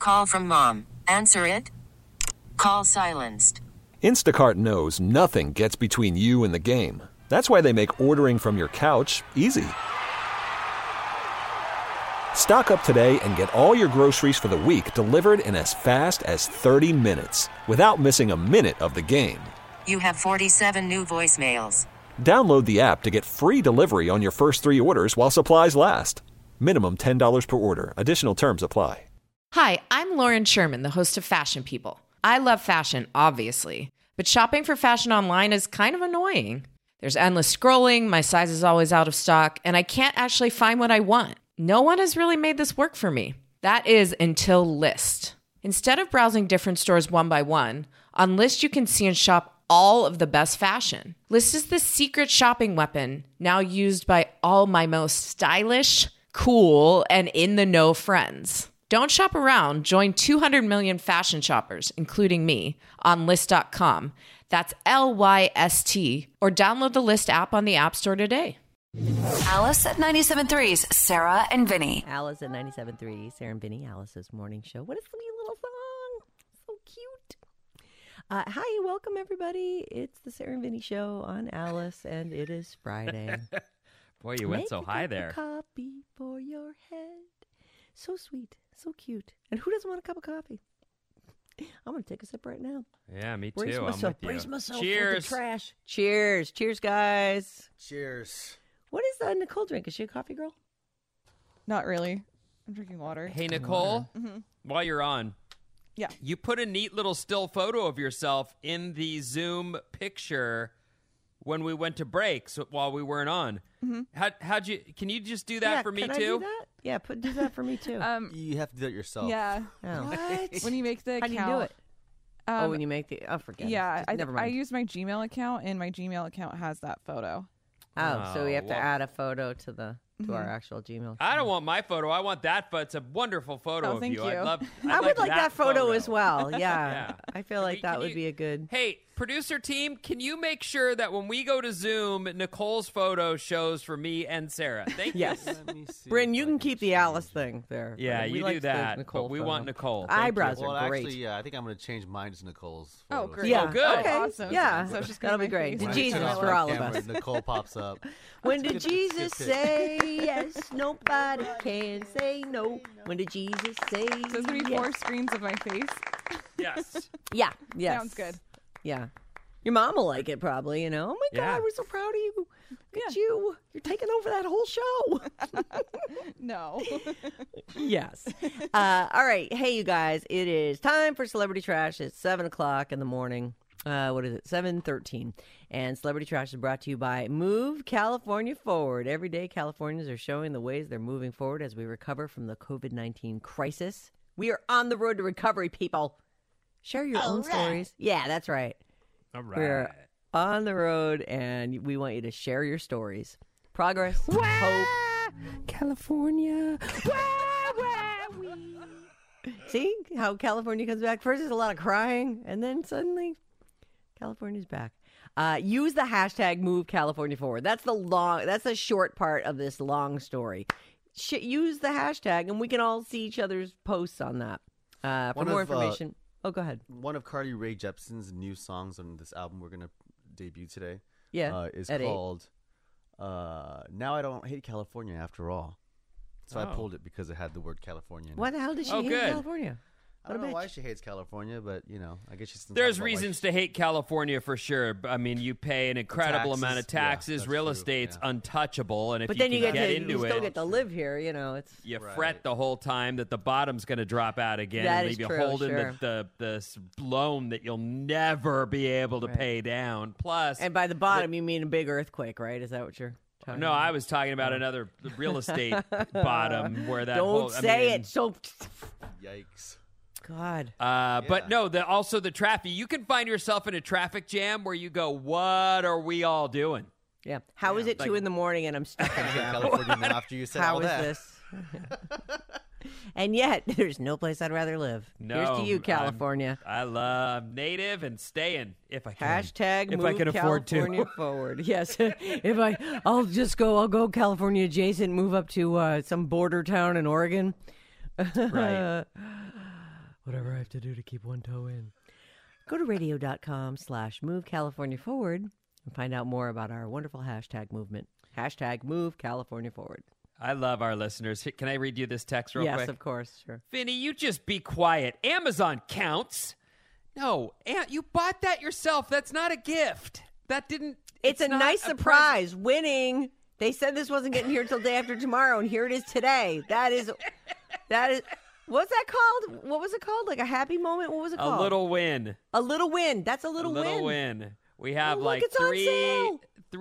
Call from mom. Answer it. Call silenced. Instacart knows nothing gets between you and the game. That's why they make ordering from your couch easy. Stock up today and get all your groceries for the week delivered in as fast as 30 minutes without missing a minute of the game. You have 47 new voicemails. Download the app to get free delivery on your first 3 orders while supplies last. Minimum $10 per order. Additional terms apply. Hi, I'm Lauren Sherman, the host of Fashion People. I love fashion, obviously, but shopping for fashion online is kind of annoying. There's endless scrolling, my size is always out of stock, and I can't actually find what I want. No one has really made this work for me. That is until Lyst. Instead of browsing different stores one by one, on Lyst you can see and shop all of the best fashion. Lyst is the secret shopping weapon now used by all my most stylish, cool, and in-the-know friends. Don't shop around. Join 200 million fashion shoppers, including me, on Lyst.com. That's Lyst, or download the Lyst app on the App Store today. Alice at 97.3's Sarah and Vinny. Alice at 97.3, Sarah and Vinny, Alice's morning show. What a sweet little song. So cute. Hi, welcome everybody. It's the Sarah and Vinny show on Alice, and it is Friday. Boy, you went so high there. Make a cup of coffee for your head. So sweet, so cute. And who doesn't want a cup of coffee? I'm going to take a sip right now. Yeah, me too. Brace I'm myself, with you. brace myself Cheers. for the trash. Cheers. Cheers, guys. Cheers. What is Nicole drink? Is she a coffee girl? Not really. I'm drinking water. Hey, Nicole, while you're on, Yeah. you put a neat little still photo of yourself in the Zoom picture when we went to break while we weren't on. How'd you? Can you just do that for me can too? I do that? Yeah, do that for me too. You have to do it yourself. Yeah. Oh. What? When you make the How account. do you do it? When you make the... Oh, forget it. Yeah, Just never mind. I use my Gmail account, and my Gmail account has that photo. Oh, so we have to well- add a photo to our actual Gmail. I don't want my photo. I want that, but it's a wonderful photo Oh, of thank you. you. I would like that photo as well. Yeah. Yeah. I feel like that Can would you- be a good... Hey, producer team, can you make sure that when we go to Zoom, Nicole's photo shows for me and Sarah? Thank you. Yes. Let me see Bryn, if you I can keep the Alice thing there. Yeah, We you like do the that, Nicole but we photo. want Nicole. Thank Eyebrows you. are Well, great. actually, yeah, I think I'm going to change mine to Nicole's. Oh, photos. great. Yeah. Oh, good. Okay. Awesome. Yeah. So it's just That'll be gonna great. be my To face. Jesus Turn off for my all of camera, us. Nicole pops up. When did That's a good- Jesus good pick. say yes? Nobody can say no. When did Jesus say So there's going to be yes? 4 screens of my face. Yes. Yeah. Yes. Sounds good. Yeah. Your mom will like it probably, you know. Oh my Yeah. God, we're so proud of you. Look at Yeah. you. You're taking over that whole show. No. Yes. All right. Hey, you guys. It is time for Celebrity Trash. It's 7 o'clock in the morning. What is it? 7:13. And Celebrity Trash is brought to you by Move California Forward. Every day, Californians are showing the ways they're moving forward as we recover from the COVID-19 crisis. We are on the road to recovery, people. Share your own stories. Yeah, that's right. All right. We're on the road, and we want you to share your stories. Progress, hope, California. See how California comes back? First, there's a lot of crying, and then suddenly, California's back. Use the hashtag Move California Forward. That's the short part of this long story. Use the hashtag, and we can all see each other's posts on that. For One more of, information, go ahead. One of Carly Rae Jepsen's new songs on this album we're going to debut today is at 8. called Now I Don't Hate California After All. So I pulled it because it had the word California in it. Why the hell did she hate good. California? I don't What a know why bitch. she hates California, but, you know, I guess she's... There's reasons to hate California for sure. I mean, you pay an incredible taxes, amount of yeah, taxes. that's Real true, estate's yeah. untouchable, and if But you then can you get you into still it, get to live here. You know, it's you Right. fret the whole time that the bottom's going to drop out again That and is leave you true, holding sure. the loan that you'll never be able to pay down. Plus, and by the bottom you mean a big earthquake, right? Is that what you're talking no, about? I was talking about another real estate bottom where that Don't whole, say I mean, it. So, Yikes. God. But no, also the traffic. You can find yourself in a traffic jam where you go, "What are we all doing?" Yeah. How is it 2 in the morning and I'm stuck in traffic? California now after you said How all is that. this? And yet, there's no place I'd rather live. No, Here's to you, I'm- California. I love native and staying if I can. Hashtag if move I can afford California to. forward. Yes. I'll go California adjacent, move up to some border town in Oregon. Right. Whatever I have to do to keep one toe in. Go to radio.com/MoveCaliforniaForward and find out more about our wonderful hashtag movement. Hashtag #MoveCaliforniaForward. I love our listeners. Can I read you this text real quick? Yes, of course. Sure. Vinny, you just be quiet. Amazon counts. No, you bought that yourself. That's not a gift. That didn't. It's a not nice a surprise. Winning. They said this wasn't getting here till day after tomorrow, and here it is today. That is. What's that called? What was it called? Like a happy moment? What was it called? A little win. A little win. That's a little win. A little win. We have look, it's on sale.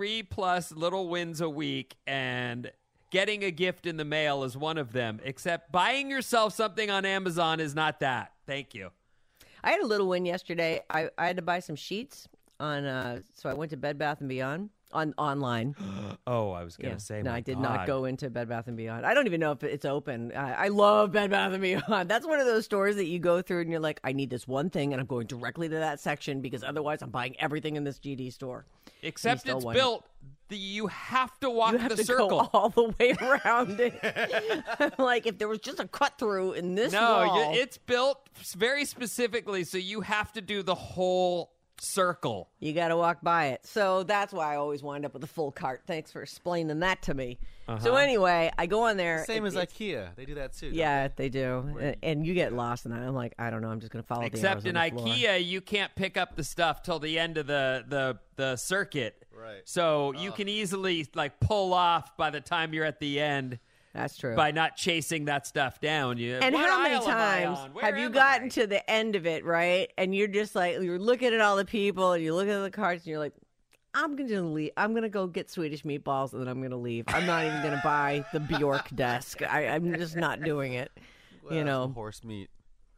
3+ little wins a week, and getting a gift in the mail is one of them. Except buying yourself something on Amazon is not that. Thank you. I had a little win yesterday. I had to buy some sheets on. So I went to Bed Bath & Beyond online. Oh, I was gonna say. No, my I did God. not go into Bed Bath & Beyond. I don't even know if it's open. I love Bed Bath & Beyond. That's one of those stores that you go through and you're like, I need this one thing, and I'm going directly to that section because otherwise I'm buying everything in this GD store. Except it's built. You have to walk the circle go all the way around it. Like if there was just a cut through in this wall. It's built very specifically, so you have to do the whole circle. You got to walk by it. So that's why I always wind up with a full cart. Thanks for explaining that to me. So anyway, I go on there. Same as IKEA. They do that too. Yeah, they do. And you get lost in that. I'm like, I don't know. I'm just going to follow Except the in arrows on the floor. IKEA, you can't pick up the stuff till the end of the circuit. Right. So you can easily like pull off by the time you're at the end. That's true. By not chasing that stuff down. And how many times have you gotten to the end of it, right? And you're just like, you're looking at all the people and you look at the carts and you're like, I'm going to leave. I'm going to go get Swedish meatballs and then I'm going to leave. I'm not even going to buy the Bjork desk. I'm just not doing it. Well, you know, horse meat.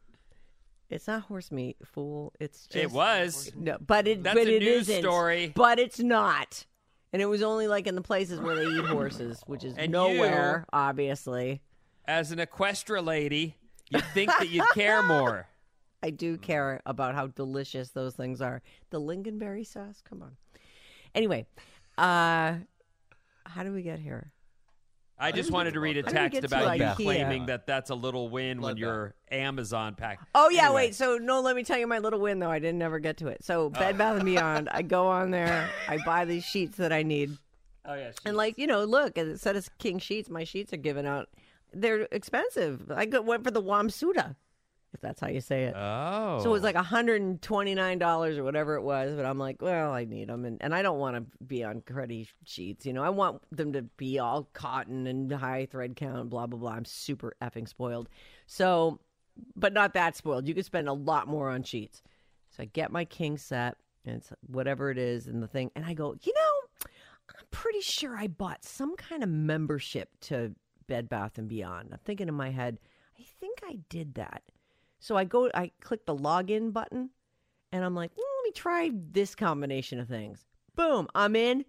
It's not horse meat, fool. It's just. It was. No, but That's but a it news isn't. story. But it's not. And it was only like in the places where they eat horses, which is And nowhere, you, obviously. As an Equestra lady, you'd think that you'd care more. I do care about how delicious those things are. The lingonberry sauce, come on. Anyway, how do we get here? I just wanted to read a text to about you IKEA? claiming that that's a little win when you're Amazon packed. Oh, yeah, Anyway. wait. So, no, let me tell you my little win, though. I didn't ever get to it. So, Bed Bath & Beyond, I go on there. I buy these sheets that I need. Oh, yeah. And, like, you know, look, instead of king sheets, my sheets are given out. They're expensive. I went for the Wamsuta, if that's how you say it. Oh. So it was like $129 or whatever it was. But I'm like, well, I need them. And I don't want to be on cruddy sheets. You know, I want them to be all cotton and high thread count, blah, blah, blah. I'm super effing spoiled. So, but not that spoiled. You could spend a lot more on sheets. So I get my king set and it's whatever it is and the thing. And I go, you know, I'm pretty sure I bought some kind of membership to Bed Bath & Beyond. I'm thinking in my head, I think I did that. So I click the login button, and I'm like, well, let me try this combination of things. Boom, I'm in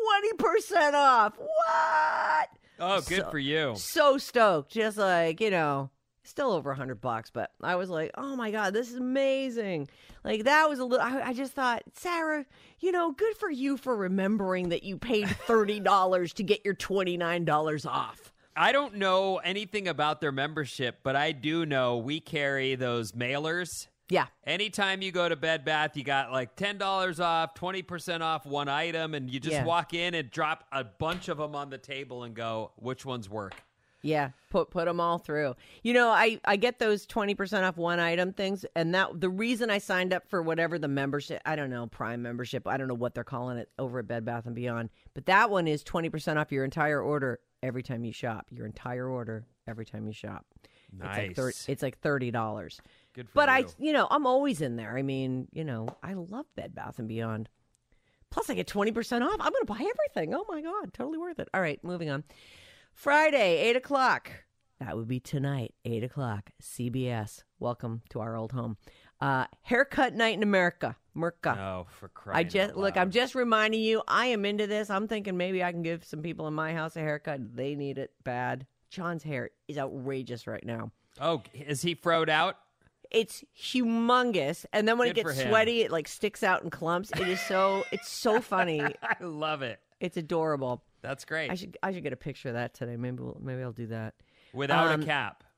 20% off. What? Oh, good for you. So stoked. Just like, you know, still over $100, but I was like, oh my God, this is amazing. Like that was a little, I just thought, Sarah, you know, good for you for remembering that you paid $30 to get your $29 off. I don't know anything about their membership, but I do know we carry those mailers. Yeah. Anytime you go to Bed Bath, you got like $10 off, 20% off one item, and you just walk in and drop a bunch of them on the table and go, which ones work? Yeah, put them all through. You know, I get those 20% off one item things, and that the reason I signed up for whatever the membership, I don't know, Prime membership, I don't know what they're calling it over at Bed Bath & Beyond, but that one is 20% off your entire order every time you shop. Your entire order every time you shop. Nice. It's like $30. Good for but you. I'm always in there. I mean, you know, I love Bed Bath & Beyond. Plus, I get 20% off. I'm going to buy everything. Oh, my God. Totally worth it. All right, moving on. Friday, 8 o'clock. That would be tonight, 8 o'clock. CBS. Welcome to our old home. Haircut Night in America. Merca. Oh, for crying out loud. Look, I'm just reminding you, I am into this. I'm thinking maybe I can give some people in my house a haircut. They need it bad. John's hair is outrageous right now. Oh, is he froed out? It's humongous, and then when Good it for gets him. sweaty, it like sticks out in clumps. It's so funny. I love it. It's adorable. That's great. I should get a picture of that today. Maybe I'll do that Without a cap.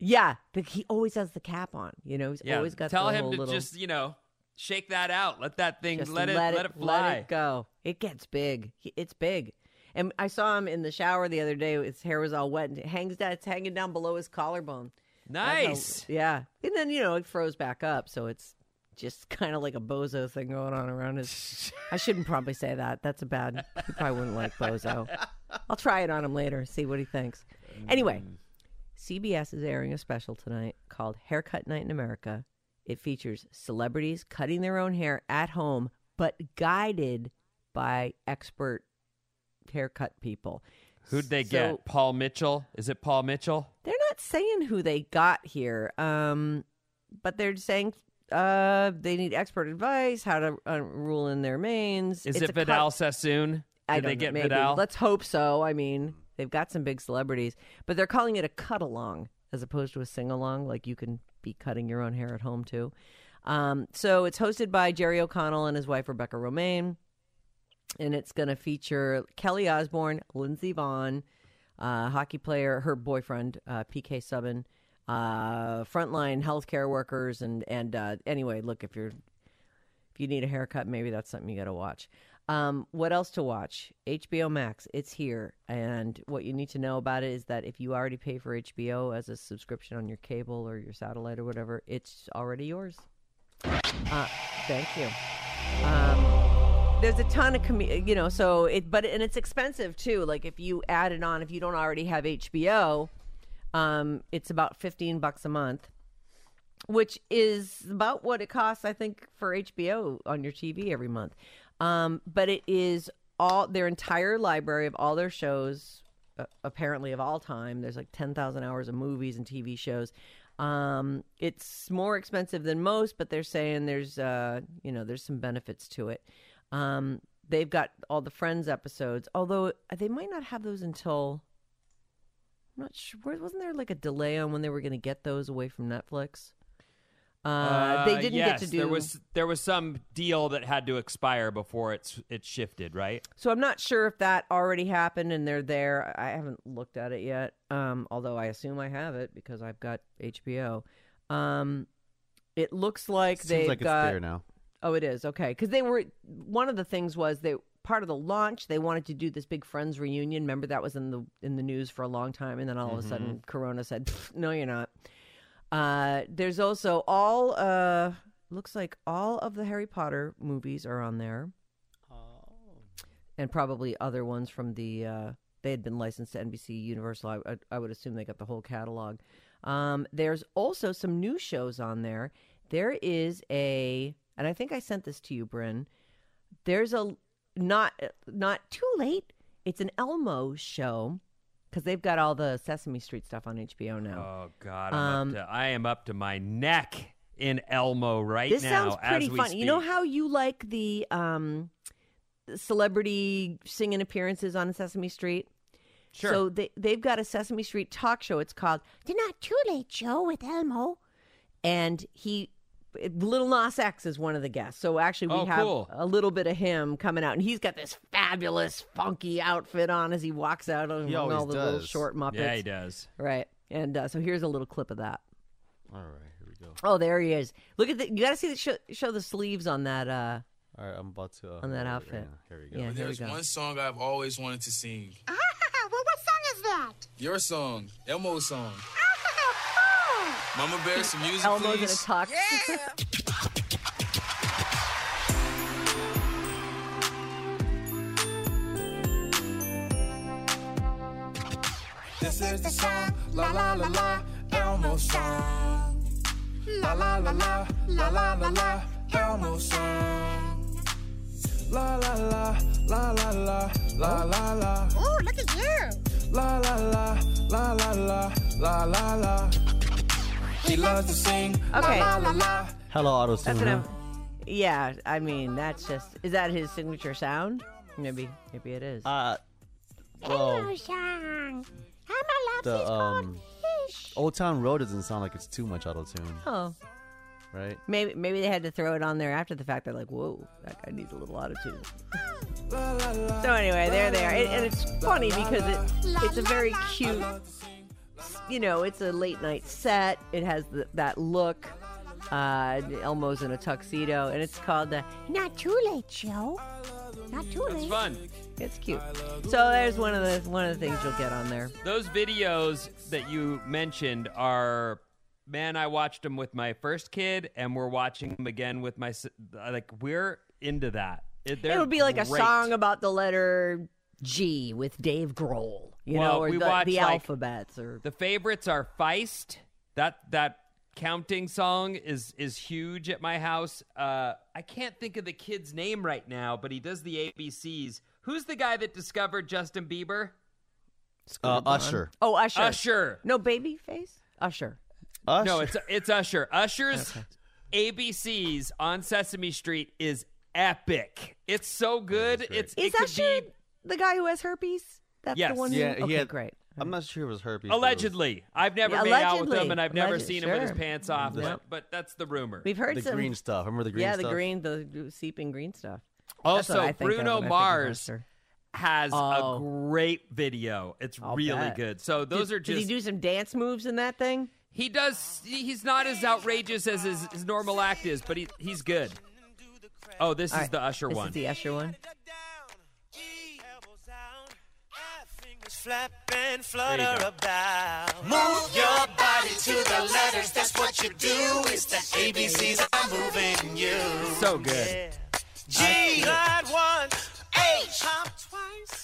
Yeah, he always has the cap on. You know, he's always got Tell the him whole to little... just, shake that out. Let that thing, Just let it fly. Let it go. It gets big. It's big. And I saw him in the shower the other day. His hair was all wet, and it's hanging down below his collarbone. Nice. Yeah. And then, it froze back up, so it's just kind of like a bozo thing going on around his... I shouldn't probably say that. That's a bad... He probably wouldn't like bozo. I'll try it on him later, see what he thinks. Anyway, CBS is airing a special tonight called Haircut Night in America. It features celebrities cutting their own hair at home, but guided by expert haircut people. Who'd they get? Paul Mitchell? Is it Paul Mitchell? They're not saying who they got here, but they're saying they need expert advice, how to rule in their manes. Is it Vidal Sassoon? Did they get Vidal? Let's hope so. I mean, they've got some big celebrities, but they're calling it a cut-along as opposed to a sing-along, like you can be cutting your own hair at home, too. So it's hosted by Jerry O'Connell and his wife, Rebecca Romaine. And it's going to feature Kelly Osbourne, Lindsey Vonn, hockey player, her boyfriend, PK Subban, frontline healthcare workers, and anyway, look, if you need a haircut, maybe that's something you got to watch. What else to watch? HBO Max, it's here, and what you need to know about it is that if you already pay for HBO as a subscription on your cable or your satellite or whatever, it's already yours. Thank you. There's a ton of, and it's expensive too. Like if you add it on, if you don't already have HBO, it's about $15 a month, which is about what it costs, I think, for HBO on your TV every month. But it is all their entire library of all their shows, apparently of all time. There's like 10,000 hours of movies and TV shows. It's more expensive than most, but they're saying there's some benefits to it. They've got all the Friends episodes, although they might not have those until, I'm not sure. Wasn't there like a delay on when they were going to get those away from Netflix? They didn't get to do. There was some deal that had to expire before it shifted, right? So I'm not sure if that already happened and they're there. I haven't looked at it yet. Although I assume I have it because I've got HBO. It looks like Seems like it's there now. Oh, it is. Okay. Because one of the things was part of the launch, they wanted to do this big Friends reunion. Remember that was in the news for a long time. And then all of a sudden Corona said, no, you're not. There's also looks like all of the Harry Potter movies are on there. Oh. And probably other ones from they had been licensed to NBC Universal. I would assume they got the whole catalog. There's also some new shows on there. There is and I think I sent this to you, Bryn. There's a not too late. It's an Elmo show because they've got all the Sesame Street stuff on HBO now. Oh God, I am up to my neck in Elmo right this now. This sounds pretty as we fun. speak. You know how you like the celebrity singing appearances on Sesame Street? Sure. So they've got a Sesame Street talk show. It's called The Not Too Late Show with Elmo, and Lil Nas X is one of the guests. So actually we have a little bit of him coming out. And he's got this fabulous, funky outfit on as he walks out on all the little short Muppets. Yeah, he does. Right. And so here's a little clip of that. All right, here we go. Oh, there he is. Look at you got to see show the sleeves on that. All right, I'm about to. On that outfit. Right here we go. Yeah, here There's we go. one song I've always wanted to sing. Well, what song is that? Your song. Elmo's song. Oh, Mama Bear, some music, Elmo's please. gonna talk. Yeah. This is the song, la la la la, Elmo song. La la la la, la la la la, Elmo song. La la la, la la la, la la la. Oh, look at you. La la la, la la la, la la la. He loves to sing, Okay. la la la la. Hello, Auto Tune. That's what I'm. Yeah, I mean that's just. Is that his signature sound? Maybe it is. Well, Elmo song. Elmo loves his goldfish. Old Town Road doesn't sound like it's too much auto tune, Oh, right? maybe they had to throw it on there after the fact. They're like, whoa, that guy needs a little auto-tune. So anyway, they're there, and it's funny because it's a very cute it's a late night set. It has that look. Elmo's in a tuxedo, and it's called the Not Too Late Show. Not too late. It's fun. It's cute. So there's one of the things you'll get on there. Those videos that you mentioned are, man, I watched them with my first kid, and we're watching them again with my, we're into that. It would be like a song about the letter G with Dave Grohl, or the alphabets. Or the favorites are Feist. That counting song is huge at my house. I can't think of the kid's name right now, but he does the ABCs. Who's the guy that discovered Justin Bieber? Usher. Oh, Usher. Usher. No, Babyface? Usher. No, it's Usher. Usher's ABCs on Sesame Street is epic. It's so good. Is Usher the guy who has herpes? That's yes. the one. Yeah, okay, great. I'm not sure it was herpes. Allegedly. I've never made out with him, and I've never seen him with his pants off, but that's the rumor. We've heard the green stuff. Remember the green stuff? Yeah, the seeping green stuff. Also, Bruno Mars has a great video. It's really good. So those are just... Did he do some dance moves in that thing? He does. He's not as outrageous as his normal act is, but he's good. Oh, this is the Usher one. This is the Usher one. Flap and flutter about. Move your body to the letters. That's what you do. It's the ABCs. I'm moving you. So good. Yeah. G, not once. H, hop twice.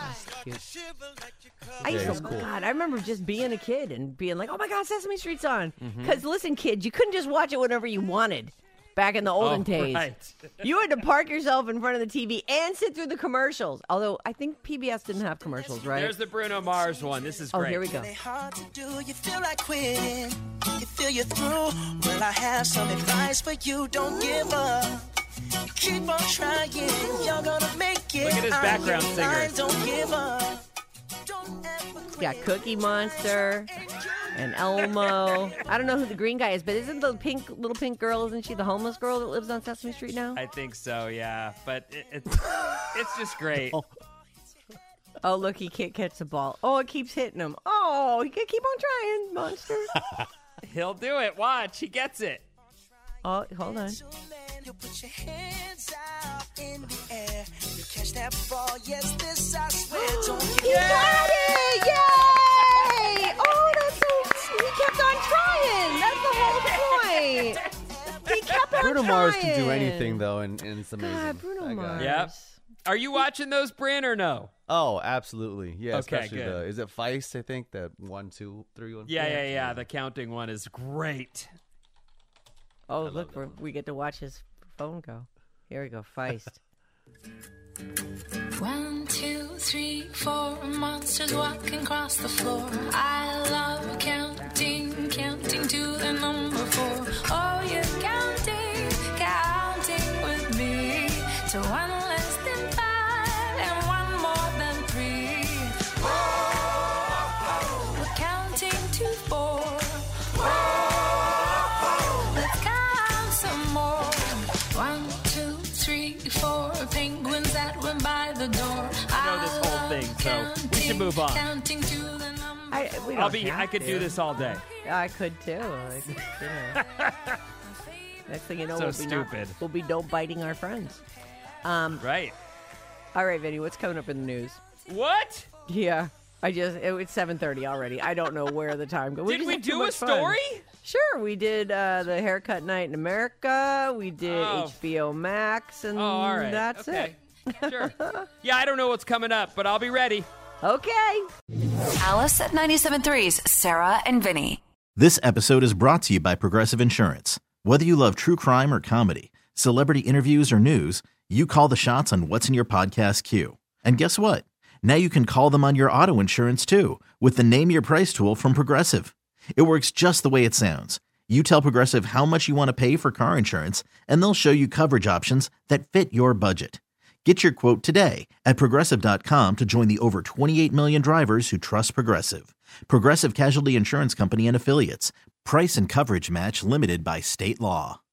I used to, God, I remember just being a kid and being like, oh my God, Sesame Street's on. Because listen, kids, you couldn't just watch it whenever you wanted. Back in the olden days. Right. You had to park yourself in front of the TV and sit through the commercials. Although I think PBS didn't have commercials, right? There's the Bruno Mars one. This is great. Oh, here we go. Hard to do. You feel like quitting. You feel you're through. Well, I have some advice for you. Don't give up. Keep on trying. You're gonna make it. Look at his background singers. Don't give up. Don't ever quit. Got Cookie Monster and Elmo. I don't know who the green guy is, but isn't the little pink girl, isn't she the homeless girl that lives on Sesame Street now? I think so, yeah. But it's just great. Oh, look, he can't catch the ball. Oh, it keeps hitting him. Oh, he can keep on trying, monster. He'll do it. Watch. He gets it. Oh, hold on. You put your hands out in the air. You catch that ball. Yes, this I swear. Don't He got it! Yay! Oh, that's so... He kept on trying. That's the whole point. He kept on Bruno trying. Mars can do anything, though, and it's amazing. God, Bruno Mars. Yep. Are you watching those, Bryn, or no? Oh, absolutely. Yeah, Okay, especially good. is it Feist, I think? That 1, 2, 3, 1. Yeah. The counting one is great. Oh, look, we get to watch his phone go. Here we go, Feist. 1, 2, 3, 4 monsters walking across the floor. I love counting to the number 4. Oh, you're counting with me to 1 less than 5 and 1 more than 3. We're counting to 4. Let's count some more. 1, 2, 3, 4 penguins that went by the door. I know this whole thing, so we should move on. Counting to the number. I could do this all day. I could too. Next thing you know, we'll be dope biting our friends. Right. All right, Vinny, what's coming up in the news? What? Yeah. It's 7:30 already. I don't know where the time goes. Did we do a story? Sure, we did the Haircut Night in America. We did HBO Max, and all right. that's it. Sure. Yeah, I don't know what's coming up, but I'll be ready. Okay. Alice at 97.3's Sarah and Vinny. This episode is brought to you by Progressive Insurance. Whether you love true crime or comedy, celebrity interviews or news, you call the shots on what's in your podcast queue. And guess what? Now you can call them on your auto insurance too with the Name Your Price tool from Progressive. It works just the way it sounds. You tell Progressive how much you want to pay for car insurance, and they'll show you coverage options that fit your budget. Get your quote today at Progressive.com to join the over 28 million drivers who trust Progressive. Progressive Casualty Insurance Company and Affiliates. Price and coverage match limited by state law.